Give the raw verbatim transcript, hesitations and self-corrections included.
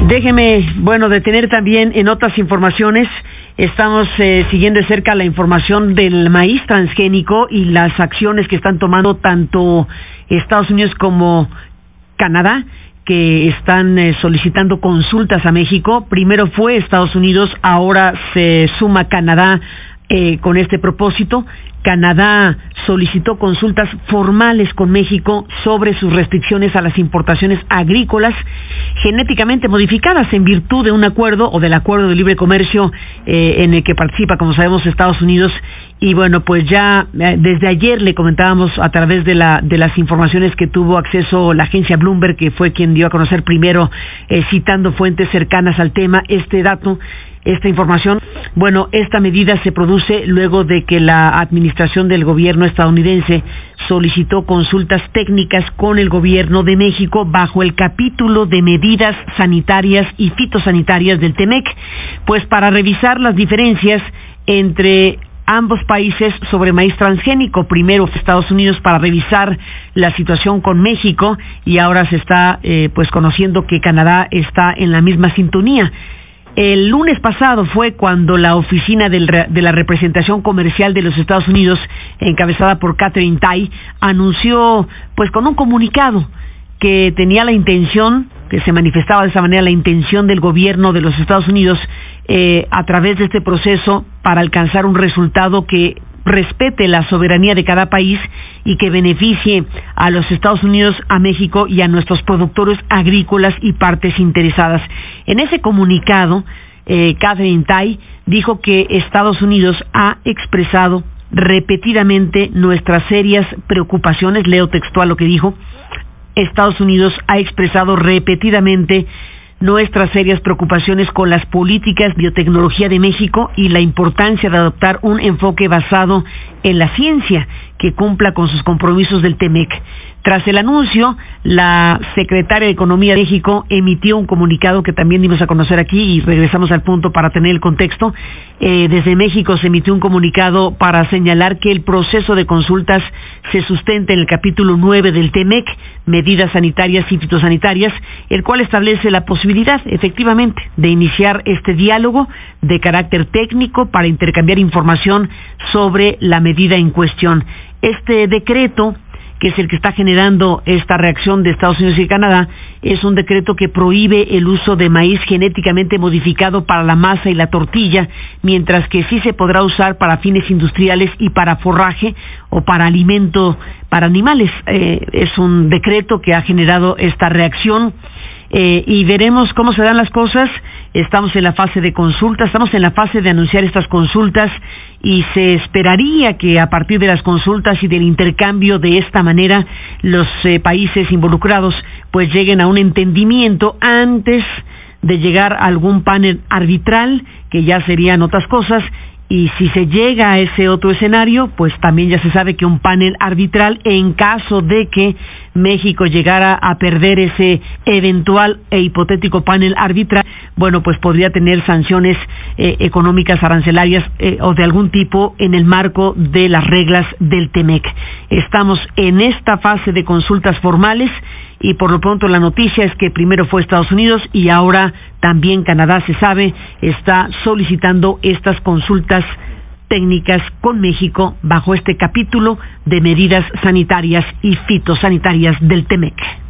Déjeme, bueno, detener también en otras informaciones. Estamos eh, siguiendo de cerca la información del maíz transgénico y las acciones que están tomando tanto Estados Unidos como Canadá, que están eh, solicitando consultas a México. Primero fue Estados Unidos, ahora se suma Canadá eh, con este propósito. Canadá solicitó consultas formales con México sobre sus restricciones a las importaciones agrícolas genéticamente modificadas en virtud de un acuerdo o del acuerdo de libre comercio eh, en el que participa, como sabemos, Estados Unidos. Y bueno, pues ya eh, desde ayer le comentábamos a través de la de las informaciones que tuvo acceso la agencia Bloomberg, que fue quien dio a conocer primero, eh, citando fuentes cercanas al tema, este dato, esta información. Bueno, esta medida se produce luego de que la administración del gobierno estadounidense solicitó consultas técnicas con el gobierno de México bajo el capítulo de medidas sanitarias y fitosanitarias del TEMEC, pues para revisar las diferencias entre ambos países sobre maíz transgénico. Primero Estados Unidos para revisar la situación con México, y ahora se está eh, pues conociendo que Canadá está en la misma sintonía. El lunes pasado fue cuando la oficina del, de la representación comercial de los Estados Unidos, encabezada por Katherine Tai, anunció pues con un comunicado que tenía la intención, que se manifestaba de esa manera la intención del gobierno de los Estados Unidos eh, a través de este proceso para alcanzar un resultado que respete la soberanía de cada país y que beneficie a los Estados Unidos, a México y a nuestros productores agrícolas y partes interesadas. En ese comunicado, eh, Katherine Tai dijo que Estados Unidos ha expresado repetidamente nuestras serias preocupaciones, leo textual lo que dijo, Estados Unidos ha expresado repetidamente nuestras serias preocupaciones con las políticas biotecnología de México y la importancia de adoptar un enfoque basado en la ciencia que cumpla con sus compromisos del TEMEC. Tras el anuncio, la secretaria de Economía de México emitió un comunicado que también dimos a conocer aquí, y regresamos al punto para tener el contexto. Eh, desde México se emitió un comunicado para señalar que el proceso de consultas se sustenta en el capítulo nueve del TEMEC, medidas sanitarias y fitosanitarias, el cual establece la posibilidad, efectivamente, de iniciar este diálogo de carácter técnico para intercambiar información sobre la medida en cuestión. Este decreto, que es el que está generando esta reacción de Estados Unidos y Canadá, es un decreto que prohíbe el uso de maíz genéticamente modificado para la masa y la tortilla, mientras que sí se podrá usar para fines industriales y para forraje o para alimento para animales. Eh, es un decreto que ha generado esta reacción. Eh, y veremos cómo se dan las cosas. Estamos en la fase de consulta, estamos en la fase de anunciar estas consultas, y se esperaría que a partir de las consultas y del intercambio de esta manera los eh, países involucrados pues lleguen a un entendimiento antes de llegar a algún panel arbitral, que ya serían otras cosas. Y si se llega a ese otro escenario, pues también ya se sabe que un panel arbitral, en caso de que México llegara a perder ese eventual e hipotético panel arbitral, bueno, pues podría tener sanciones eh, económicas, arancelarias eh, o de algún tipo en el marco de las reglas del TEMEC. Estamos en esta fase de consultas formales, y por lo pronto la noticia es que primero fue Estados Unidos y ahora también Canadá, se sabe, está solicitando estas consultas técnicas con México bajo este capítulo de medidas sanitarias y fitosanitarias del TEMEC.